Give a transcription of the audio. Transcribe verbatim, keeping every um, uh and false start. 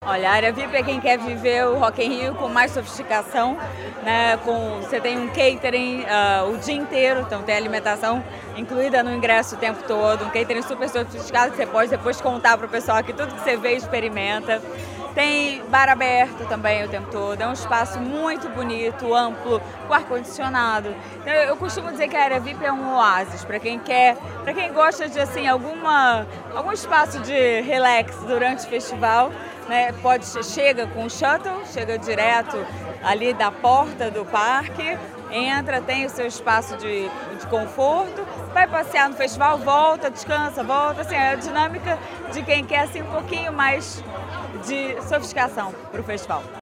Olha, a área V I P é quem quer viver o Rock in Rio com mais sofisticação, né? Com, você tem um catering uh, o dia inteiro, então tem alimentação incluída no ingresso o tempo todo, um catering super sofisticado que você pode depois contar para o pessoal aqui tudo que você vê e experimenta. Tem bar aberto também o tempo todo, é um espaço muito bonito, amplo, com ar-condicionado. Então, eu costumo dizer que a área V I P é um oásis para quem quer, para quem gosta de assim, alguma, algum espaço de relax durante o festival, né? Pode, chega com o shuttle, chega direto ali da porta do parque, entra, tem o seu espaço de, de conforto, vai passear no festival, volta, descansa, volta, assim, é a dinâmica de quem quer assim, um pouquinho mais de sofisticação para o festival.